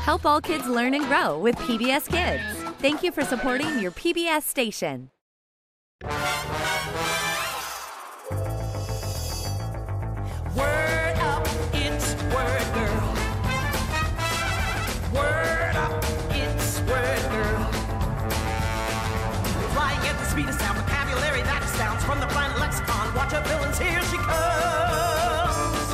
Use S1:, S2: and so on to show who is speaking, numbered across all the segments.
S1: Help all kids learn and grow with PBS Kids. Thank you for supporting your PBS station.
S2: Word up, it's Word Girl. Word up, it's Word Girl. Flying at the speed of sound, vocabulary that astounds. From the planet lexicon, watch her villains, here she comes.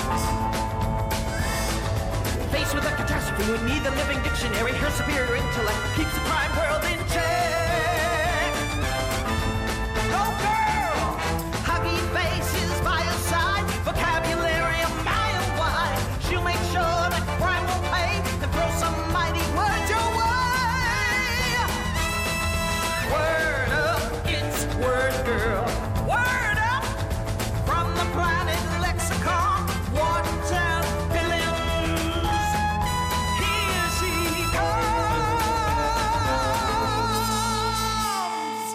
S2: Faced with a catastrophe, we need the living dictionary. Her superior intellect keeps the crime world in check. Go girl! Huggy faces by her side, vocabulary a mile wide. She'll make sure that crime will pay and throw some mighty words your way. Word up, it's Word Girl. Word up from the planet lexicon. Watch out, villains. Here she comes.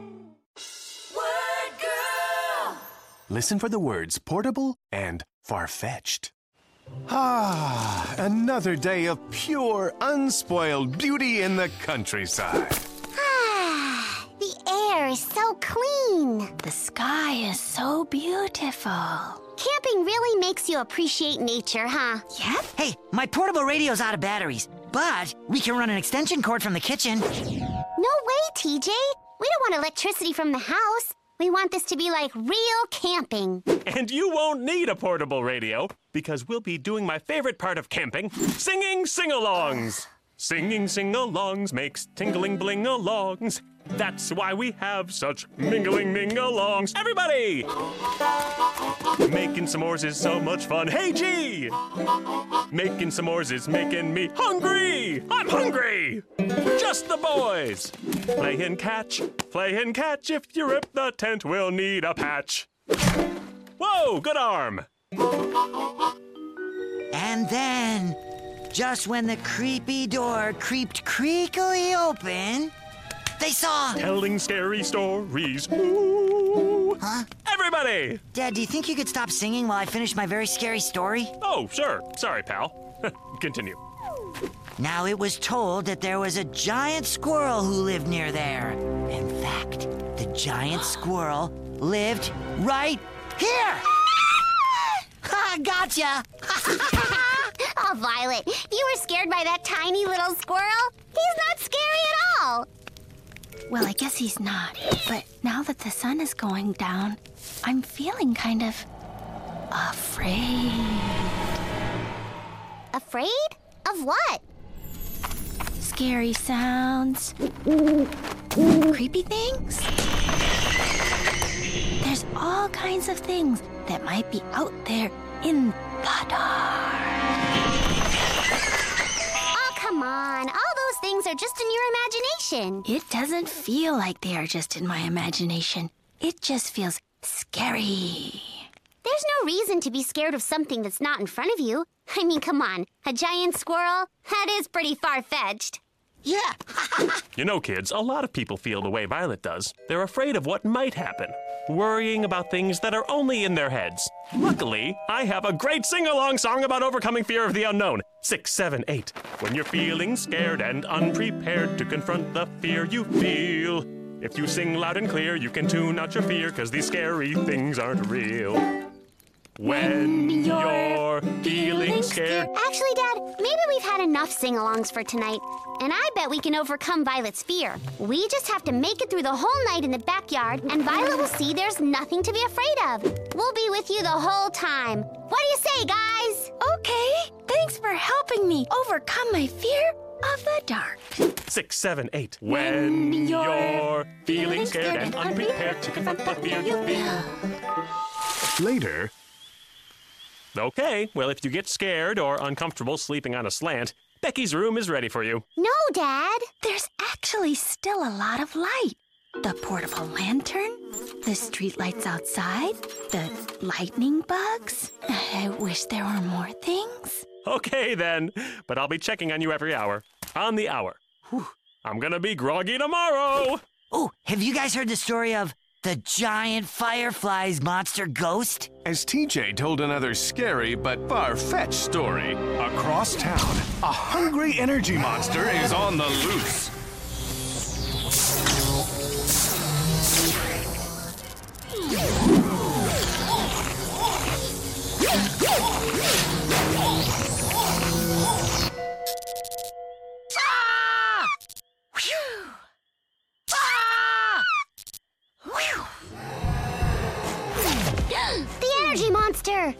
S2: Word Girl.
S3: Listen for the words portable and far-fetched. Ah, another day of pure, unspoiled beauty in the countryside.
S4: Ah, the air is so clean.
S5: The sky is so beautiful.
S4: Camping really makes you appreciate nature, huh?
S5: Yep.
S6: Hey, my portable radio's out of batteries, but we can run an extension cord from the kitchen.
S4: No way, TJ. We don't want electricity from the house. We want this to be like real camping.
S3: And you won't need a portable radio because we'll be doing my favorite part of camping, singing sing-alongs. Singing sing-alongs makes tingling bling-alongs. That's why we have such mingling ming-alongs. Everybody! Making s'mores is so much fun. Hey, G! Making s'mores is making me hungry! I'm hungry! Just the boys! Playing catch. If you rip the tent, we'll need a patch. Whoa, good arm!
S6: And then, just when the creepy door creeped creakily open, they saw...
S3: Telling scary stories. Ooh.
S6: Huh?
S3: Everybody!
S6: Dad, do you think you could stop singing while I finish my very scary story?
S3: Oh, sure. Sorry, pal. Continue.
S6: Now, it was told that there was a giant squirrel who lived near there. In fact, the giant squirrel lived right here! Ha! Gotcha!
S4: Oh, Violet, you were scared by that tiny little squirrel? He's not scary at all.
S5: Well, I guess he's not. But now that the sun is going down, I'm feeling kind of afraid.
S4: Afraid? Of what?
S5: Scary sounds. Creepy things. There's all kinds of things that might be out there in the dark.
S4: Oh, come on. All those things are just in your imagination.
S5: It doesn't feel like they are just in my imagination. It just feels scary.
S4: There's no reason to be scared of something that's not in front of you. I mean, come on. A giant squirrel? That is pretty far-fetched.
S6: Yeah.
S3: You know, kids, a lot of people feel the way Violet does. They're afraid of what might happen, worrying about things that are only in their heads. Luckily, I have a great sing-along song about overcoming fear of the unknown. 6, 7, 8. When you're feeling scared and unprepared to confront the fear you feel. If you sing loud and clear, you can tune out your fear, 'cause these scary things aren't real. When you're feeling scared.
S4: Actually, Dad, maybe we've had enough sing-alongs for tonight. And I bet we can overcome Violet's fear. We just have to make it through the whole night in the backyard, and Violet will see there's nothing to be afraid of. We'll be with you the whole time. What do you say, guys?
S5: Okay, thanks for helping me overcome my fear of the dark.
S3: 6, 7, 8. When you're feeling scared and unprepared to confront the fear you feel. Later. Okay, well, if you get scared or uncomfortable sleeping on a slant, Becky's room is ready for you.
S4: No, Dad.
S5: There's actually still a lot of light. The portable lantern, the street lights outside, the lightning bugs. I wish there were more things.
S3: Okay, then. But I'll be checking on you every hour. On the hour. Whew. I'm gonna be groggy tomorrow.
S6: Oh, have you guys heard the story of The giant fireflies monster ghost?
S7: As TJ told another scary but far-fetched story, across town, a hungry energy monster is on the loose.
S4: The energy monster!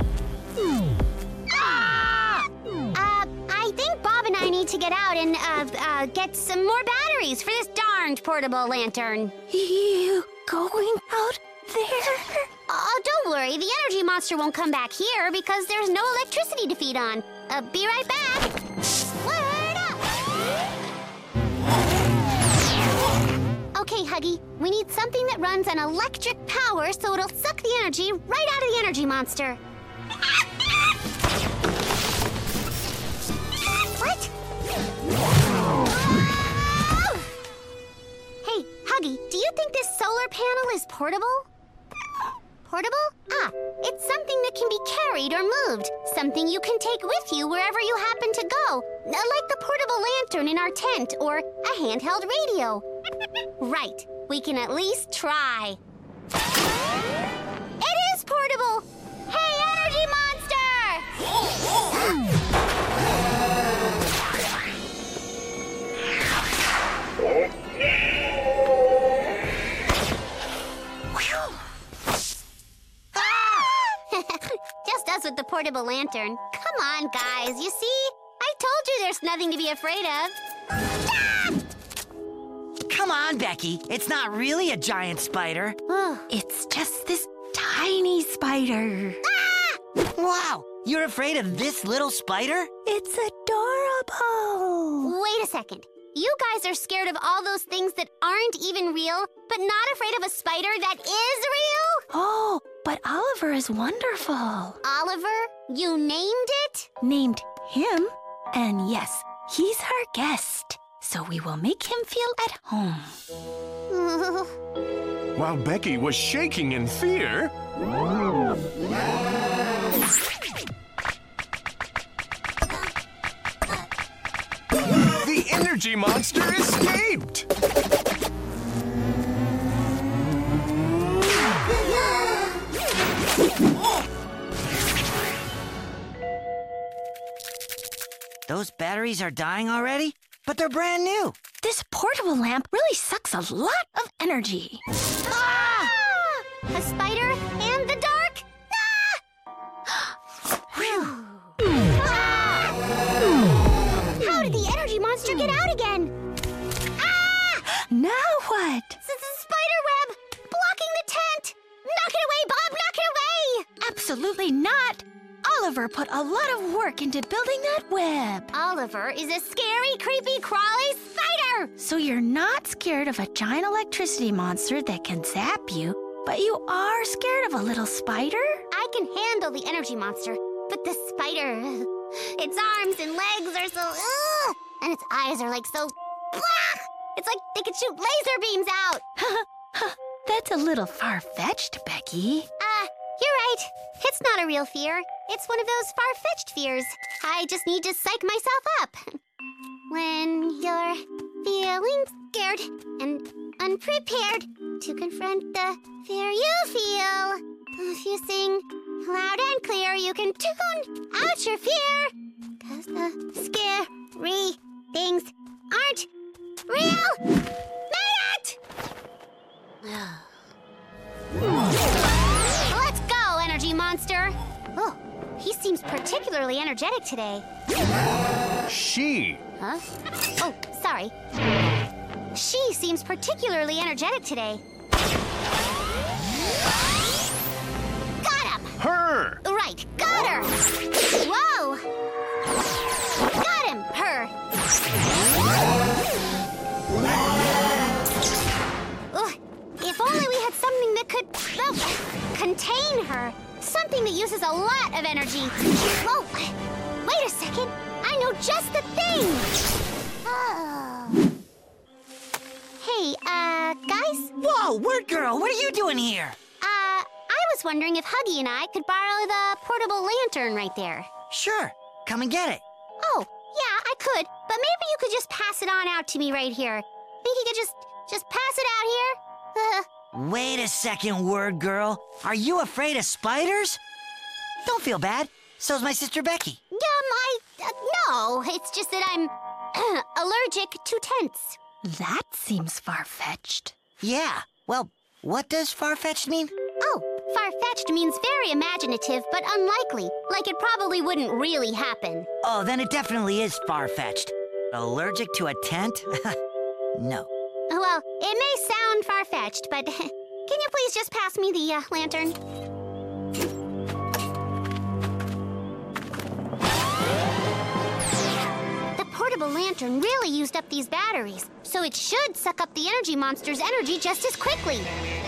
S4: I think Bob and I need to get out and, get some more batteries for this darned portable lantern.
S5: You going out there?
S4: Oh, don't worry. The energy monster won't come back here because there's no electricity to feed on. Be right back. Word up! Okay, Huggy. We need something that runs on electric power so it'll suck the energy right out of the energy monster. What? Hey, Huggy, do you think this solar panel is portable? Portable? It's something that can be carried or moved. Something you can take with you wherever you happen to go. Like the portable lantern in our tent or a handheld radio. Right. We can at least try. It is portable! Hey, energy monster! Just us with the portable lantern. Come on, guys. You see? I told you there's nothing to be afraid of.
S6: Come on, Becky. It's not really a giant spider.
S5: It's just this tiny spider.
S6: Wow, you're afraid of this little spider?
S5: It's adorable.
S4: Wait a second. You guys are scared of all those things that aren't even real, but not afraid of a spider that is real?
S5: Oh, but Oliver is wonderful.
S4: Oliver? You named it?
S5: Named him, and yes, he's our guest. So we will make him feel at home.
S7: While Becky was shaking in fear, the energy monster escaped!
S6: Those batteries are dying already? But they're brand new.
S5: This portable lamp really sucks a lot of energy.
S4: A spider and the dark? How did the energy monster get out again?
S5: Now what?
S4: Spider web! Blocking the tent! Knock it away, Bob! Knock it away!
S5: Absolutely not. Oliver put a lot of work into building that web.
S4: Oliver is a scary, creepy, crawly spider!
S5: So you're not scared of a giant electricity monster that can zap you, but you are scared of a little spider?
S4: I can handle the energy monster, but the spider... Its arms and legs are so... and its eyes are like so... It's like they could shoot laser beams out!
S5: That's a little far-fetched, Becky.
S4: You're right. It's not a real fear. It's one of those far-fetched fears. I just need to psych myself up. When you're feeling scared and unprepared to confront the fear you feel, if you sing loud and clear, you can tune out your fear. 'Cause the scary things aren't real. Made it! Let's go, energy monster. Oh, he seems particularly energetic today.
S7: She.
S4: Huh? Oh, sorry. She seems particularly energetic today. Got him!
S7: Her.
S4: Right, got her! Whoa! Got him, her! If only we had something that could, well, contain her. Something that uses a lot of energy. Whoa! Wait a second. I know just the thing. Oh. Hey, guys?
S6: Whoa, Word Girl, what are you doing here?
S4: I was wondering if Huggy and I could borrow the portable lantern right there.
S6: Sure, come and get it.
S4: Oh, yeah, I could, but maybe you could just pass it on out to me right here. Think you could just pass it out here?
S6: Wait a second, Word Girl. Are you afraid of spiders? Don't feel bad. So's my sister Becky.
S4: No, it's just that I'm allergic to tents.
S5: That seems far-fetched.
S6: Yeah, well, what does far-fetched mean?
S4: Oh, far-fetched means very imaginative, but unlikely. Like it probably wouldn't really happen.
S6: Oh, then it definitely is far-fetched. Allergic to a tent? No.
S4: Well, it may sound far-fetched, but can you please just pass me the lantern? The portable lantern really used up these batteries, so it should suck up the energy monster's energy just as quickly.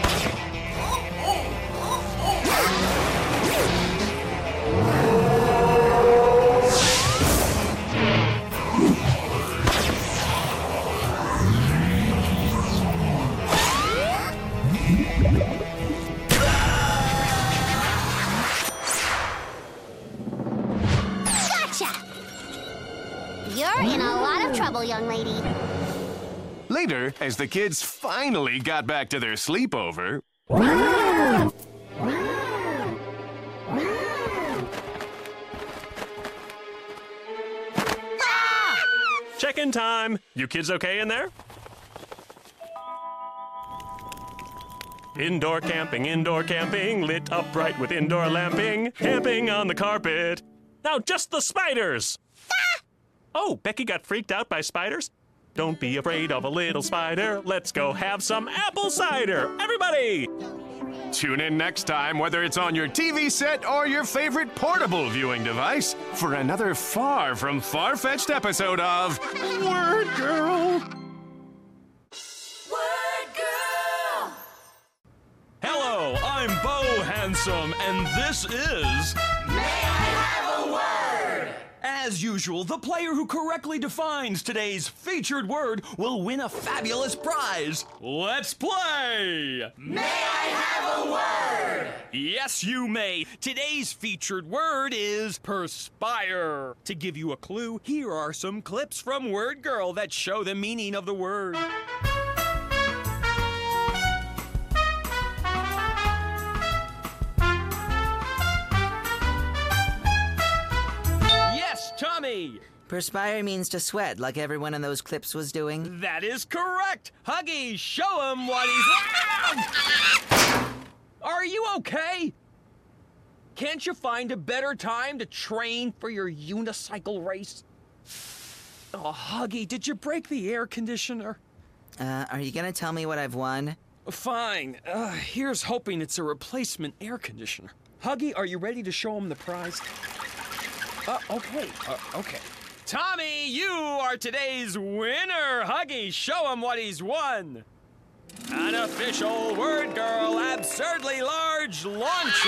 S4: You're in a lot of trouble, young lady.
S7: Later, as the kids finally got back to their sleepover,
S3: Check-in time. You kids okay in there? Indoor camping, lit up bright with indoor lamping, camping on the carpet. Now just the spiders! Oh, Becky got freaked out by spiders? Don't be afraid of a little spider. Let's go have some apple cider. Everybody!
S7: tune in next time, whether it's on your TV set or your favorite portable viewing device, for another far from far-fetched episode of Word Girl.
S8: Hello, I'm Bo Handsome, and this is... May I Have a Word? As usual, the player who correctly defines today's featured word will win a fabulous prize. Let's play! May I have a word? Yes, you may. Today's featured word is perspire. To give you a clue, here are some clips from Word Girl that show the meaning of the word. Tommy!
S6: Perspire means to sweat, like everyone in those clips was doing.
S8: That is correct! Huggy, show him what he's... Are you okay? Can't you find a better time to train for your unicycle race? Oh, Huggy, did you break the air conditioner?
S6: Are you gonna tell me what I've won?
S8: Fine. Here's hoping it's a replacement air conditioner. Huggy, are you ready to show him the prize? Okay. Tommy, you are today's winner. Huggy, show him what he's won. An official Word Girl absurdly large launch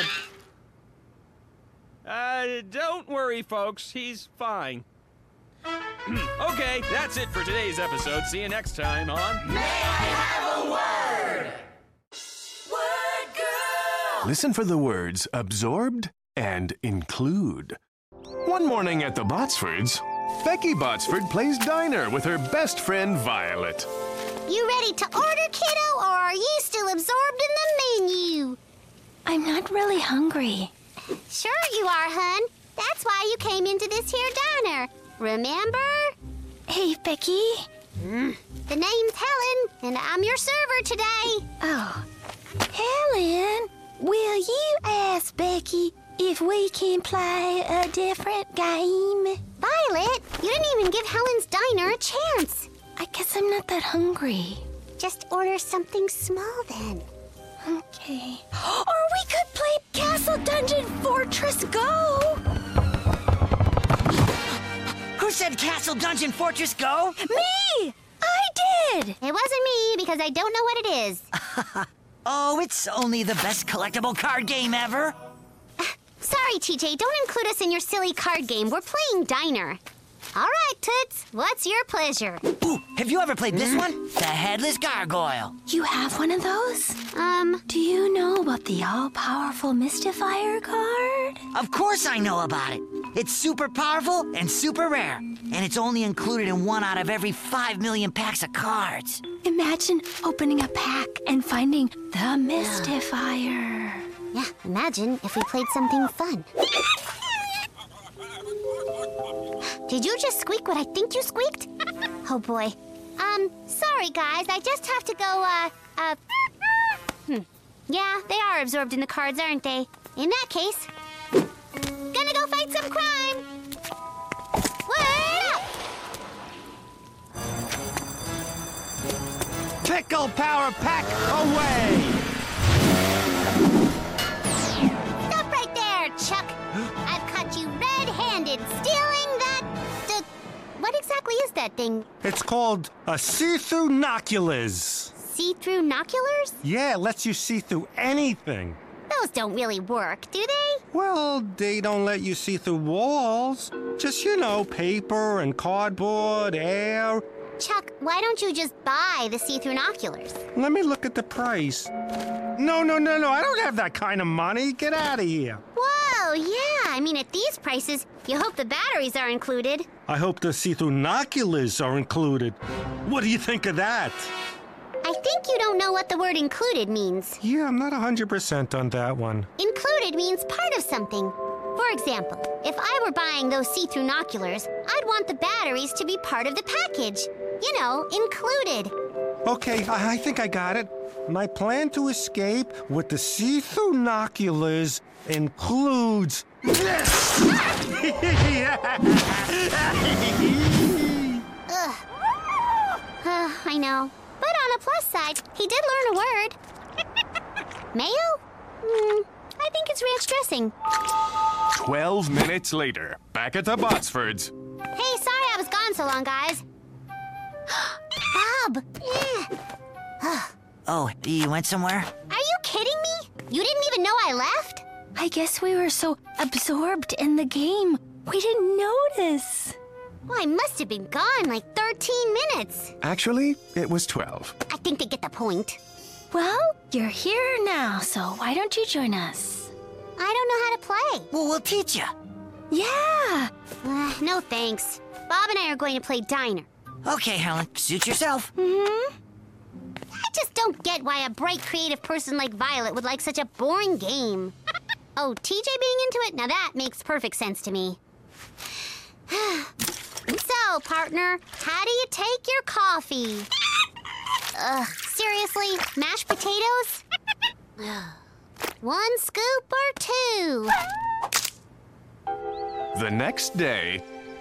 S8: round. Don't worry, folks. He's fine. Okay, that's it for today's episode. See you next time on May I Have a Word? Word Girl!
S7: Listen for the words absorbed and include. One morning at the Botsfords, Becky Botsford plays diner with her best friend Violet.
S4: You ready to order, kiddo, or are you still absorbed in the menu?
S5: I'm not really hungry.
S4: Sure you are, hun. That's why you came into this here diner. Remember?
S5: Hey, Becky.
S4: The name's Helen, and I'm your server today.
S5: Oh, Helen, will you ask Becky if we can play a different game?
S4: Violet, you didn't even give Helen's diner a chance.
S5: I guess I'm not that hungry.
S4: Just order something small then.
S5: Okay. Or we could play Castle Dungeon Fortress Go!
S6: Who said Castle Dungeon Fortress Go?
S5: Me! I did!
S4: It wasn't me, because I don't know what it is.
S6: Oh, it's only the best collectible card game ever.
S4: Sorry, TJ, don't include us in your silly card game. We're playing diner. All right, Toots. What's your pleasure?
S6: Ooh, have you ever played this one? The Headless Gargoyle.
S5: You have one of those? Do you know about the all-powerful Mystifier card?
S6: Of course I know about it. It's super powerful and super rare. And it's only included in 1 out of every 5 million packs of cards.
S5: Imagine opening a pack and finding the Mystifier.
S4: Yeah, imagine if we played something fun. Did you just squeak what I think you squeaked? Oh, boy. Sorry, guys. I just have to go, Yeah, they are absorbed in the cards, aren't they? In that case, gonna go fight some crime. Word up!
S9: Pickle Power Pack away!
S4: Stop right there, Chuck. I've caught you red-handed stealing that... what exactly is that thing?
S9: It's called a see-through noculars.
S4: See-through noculars?
S9: Yeah, it lets you see through anything.
S4: Those don't really work, do they?
S9: Well, they don't let you see through walls. Just, paper and cardboard, air.
S4: Chuck, why don't you just buy the see-through noculars?
S9: Let me look at the price. No. I don't have that kind of money. Get out of here.
S4: Whoa, yeah. I mean, at these prices, you hope the batteries are included.
S9: I hope the see-through noculars are included. What do you think of that?
S4: I think you don't know what the word included means.
S9: Yeah, I'm not 100% on that one.
S4: Included means part of something. For example, if I were buying those see-through noculars, I'd want the batteries to be part of the package. Included.
S9: Okay, I think I got it. My plan to escape with the see-through noculars includes this!
S4: Ugh. I know. But on a plus side, he did learn a word. Mayo? I think it's ranch dressing.
S7: 12 minutes later, back at the Botsfords.
S4: Hey, sorry I was gone so long, guys. Bob!
S6: Oh, you went somewhere?
S4: Are you kidding me? You didn't even know I left?
S5: I guess we were so absorbed in the game, we didn't notice.
S4: Well, I must have been gone like 13 minutes.
S7: Actually, it was 12.
S4: I think they get the point.
S5: Well, you're here now, so why don't you join us?
S4: I don't know how to play.
S6: Well, we'll teach you.
S5: Yeah.
S4: No thanks. Bob and I are going to play Diner.
S6: Okay, Helen, suit yourself.
S4: I just don't get why a bright, creative person like Violet would like such a boring game. Oh, TJ being into it? Now that makes perfect sense to me. So, partner, how do you take your coffee? Seriously? Mashed potatoes? 1 scoop or 2?
S7: The next day...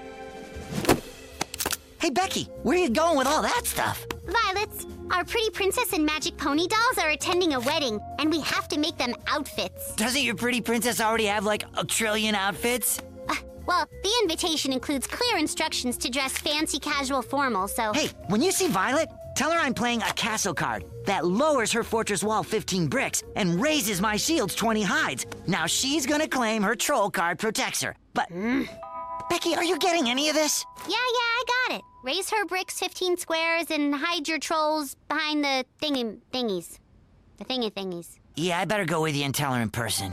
S6: Hey, Becky, where are you going with all that stuff?
S4: Violets, our pretty princess and magic pony dolls are attending a wedding, and we have to make them outfits.
S6: Doesn't your pretty princess already have, like, a trillion outfits?
S4: Well, the invitation includes clear instructions to dress fancy, casual, formal, so...
S6: Hey, when you see Violet, tell her I'm playing a castle card that lowers her fortress wall 15 bricks and raises my shields 20 hides. Now she's gonna claim her troll card protects her. But, Becky, are you getting any of this?
S4: Yeah, I got it. Raise her bricks 15 squares and hide your trolls behind the thingies. The thingies.
S6: Yeah, I better go with you and tell her in person.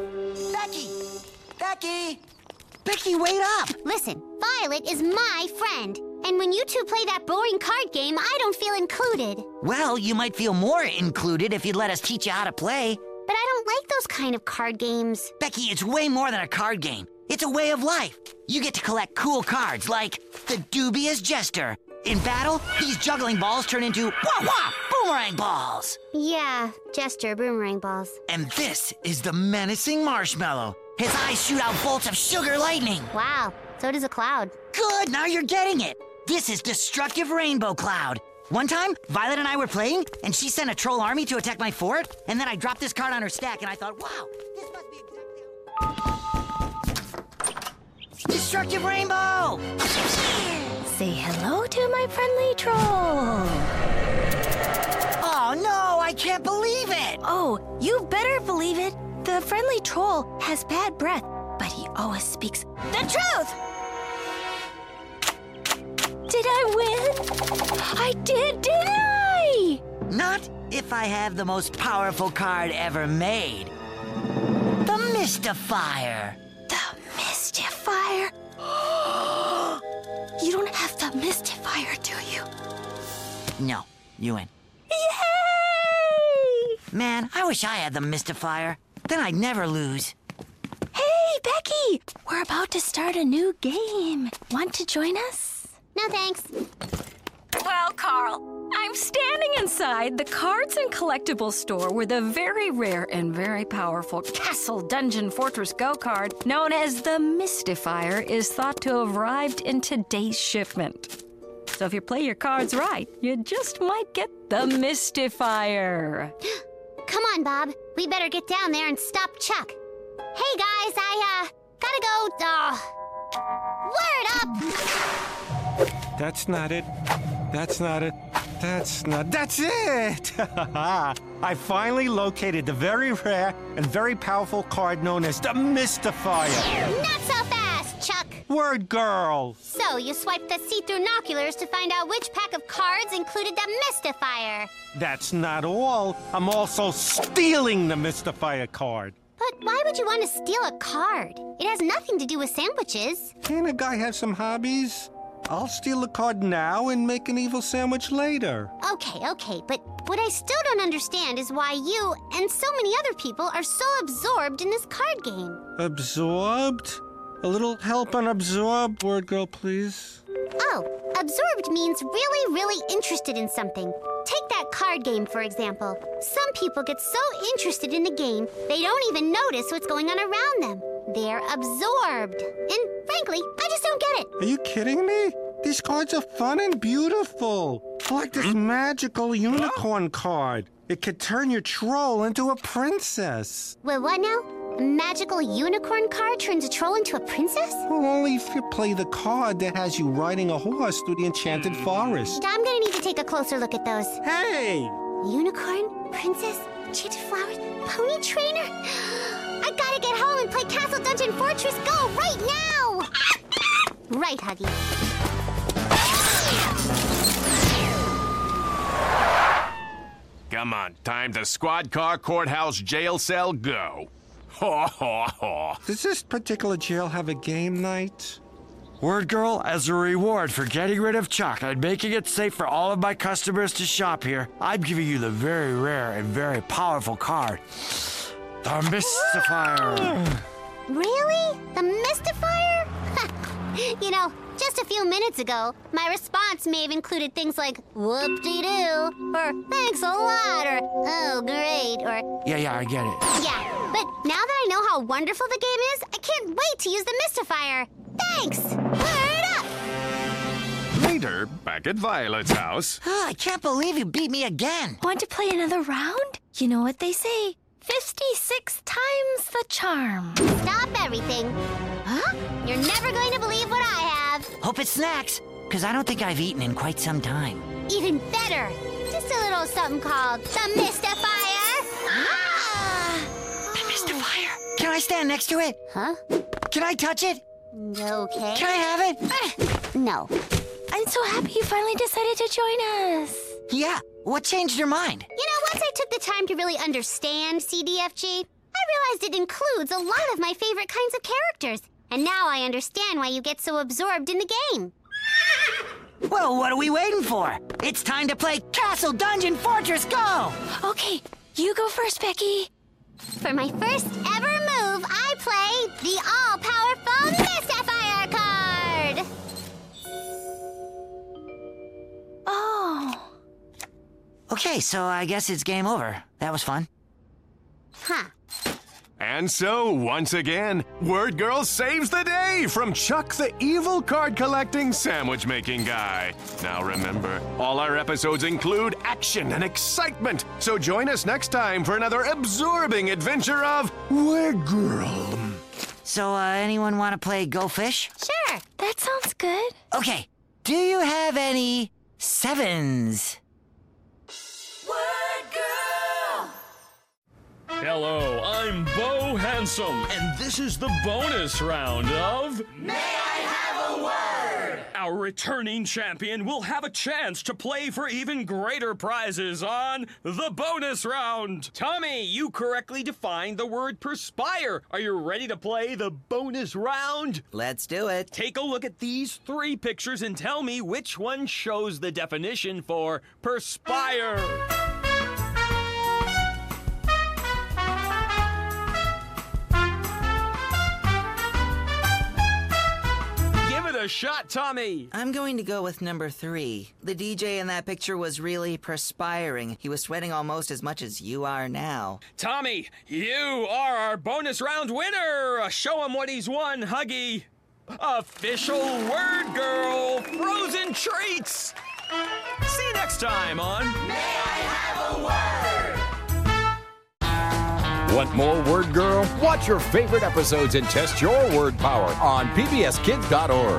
S6: Becky, wait up!
S4: Listen, Violet is my friend. And when you two play that boring card game, I don't feel included.
S6: Well, you might feel more included if you'd let us teach you how to play.
S4: But I don't like those kind of card games.
S6: Becky, it's way more than a card game. It's a way of life. You get to collect cool cards like the Dubious Jester. In battle, these juggling balls turn into boomerang balls.
S4: Yeah, Jester boomerang balls.
S6: And this is the Menacing Marshmallow. His eyes shoot out bolts of sugar lightning.
S4: Wow, so does a cloud.
S6: Good, now you're getting it. This is Destructive Rainbow Cloud. One time, Violet and I were playing, and she sent a troll army to attack my fort, and then I dropped this card on her stack, and I thought, wow, this must be exactly... Destructive Rainbow!
S5: Say hello to my friendly troll.
S6: Oh, no, I can't believe it!
S5: Oh, you better believe it. The friendly troll has bad breath, but he always speaks the truth. Did I win? I did, didn't I?
S6: Not if I have the most powerful card ever made. The Mystifier.
S5: The Mystifier? You don't have the Mystifier, do you?
S6: No, you win.
S5: Yay!
S6: Man, I wish I had the Mystifier. Then I'd never lose.
S5: Hey, Becky! We're about to start a new game. Want to join us?
S4: No thanks.
S10: Well, Carl, I'm standing inside the Cards and Collectibles store where the very rare and very powerful Castle Dungeon Fortress Go card, known as the Mystifier, is thought to have arrived in today's shipment. So if you play your cards right, you just might get the Mystifier.
S4: Come on, Bob. We better get down there and stop Chuck. Hey, guys, I, gotta go, word up!
S9: That's not it. That's not it. That's it! I finally located the very rare and very powerful card known as the Mystifier.
S4: Not so fast, Chuck.
S9: Word girl.
S4: So you swiped the see-through binoculars to find out which pack of cards included the Mystifier.
S9: That's not all. I'm also stealing the Mystifier card.
S4: But why would you want to steal a card? It has nothing to do with sandwiches.
S9: Can't a guy have some hobbies? I'll steal the card now and make an evil sandwich later.
S4: Okay, but what I still don't understand is why you and so many other people are so absorbed in this card game.
S9: Absorbed? A little help on absorb, word girl, please.
S4: Oh, absorbed means really, really interested in something. Take that card game, for example. Some people get so interested in the game, they don't even notice what's going on around them. They're absorbed. And frankly, I just don't get it.
S9: Are you kidding me? These cards are fun and beautiful. Like this magical unicorn card. It could turn your troll into a princess.
S4: Well, what now? A magical unicorn card turns a troll into a princess?
S9: Well, only if you play the card that has you riding a horse through the enchanted forest.
S4: I'm gonna need to take a closer look at those.
S9: Hey!
S4: Unicorn, princess, enchanted flowers, pony trainer. I gotta get home and play Castle Dungeon Fortress Go right now! Right, Huggy.
S7: Come on, time to squad car, courthouse, jail cell, go. Ho, ho, ho.
S9: Does this particular jail have a game night?
S11: Word girl, as a reward for getting rid of Chuck and making it safe for all of my customers to shop here, I'm giving you the very rare and very powerful card, the Mystifier.
S4: Really? The Mystifier? You know, just a few minutes ago, my response may have included things like, whoop-de-doo, or thanks a lot, or oh, great, or...
S11: Yeah, I get it.
S4: Yeah, but now that I know how wonderful the game is, I can't wait to use the Mystifier. Thanks! Word up!
S7: Later, back at Violet's house.
S6: I can't believe you beat me again.
S5: Want to play another round? You know what they say. 56 times the charm.
S4: Stop everything. Huh? You're never going to believe what I have.
S6: Hope it's snacks, because I don't think I've eaten in quite some time.
S4: Even better. Just a little something called the Mystifier.
S6: The Mystifier. Can I stand next to it?
S4: Huh?
S6: Can I touch it?
S4: Okay.
S6: Can I have it?
S4: No.
S5: I'm so happy you finally decided to join us.
S6: Yeah. What changed your mind?
S4: You know, once I took the time to really understand CDFG, I realized it includes a lot of my favorite kinds of characters. And now I understand why you get so absorbed in the game.
S6: Well, what are we waiting for? It's time to play Castle Dungeon Fortress Go!
S5: Okay, you go first, Becky.
S4: For my first ever move, I play the all-powerful Mystifier card!
S5: Oh.
S6: Okay, so I guess it's game over. That was fun.
S4: Huh.
S7: And so, once again, Word Girl saves the day from Chuck the evil card-collecting, sandwich-making guy. Now remember, all our episodes include action and excitement, so join us next time for another absorbing adventure of Word Girl.
S6: So, anyone want to play Go Fish?
S4: Sure.
S5: That sounds good.
S6: Okay, do you have any sevens?
S8: Hello, I'm Bo Handsome, and this is the bonus round of... May I Have a Word? Our returning champion will have a chance to play for even greater prizes on the bonus round. Tommy, you correctly defined the word perspire. Are you ready to play the bonus round?
S2: Let's do it.
S8: Take a look at these 3 pictures and tell me which one shows the definition for perspire. A shot, Tommy.
S2: I'm going to go with number 3. The DJ in that picture was really perspiring. He was sweating almost as much as you are now.
S8: Tommy, you are our bonus round winner. Show him what he's won, Huggy. Official Word Girl frozen treats. See you next time on May I Have a Word?
S12: Want more Word Girl? Watch your favorite episodes and test your word power on pbskids.org.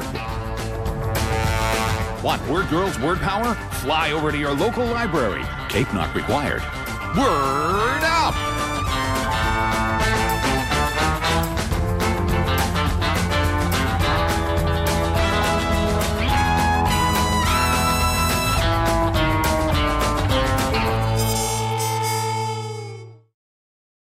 S13: Want Word Girl's word power? Fly over to your local library. Cape not required. Word up!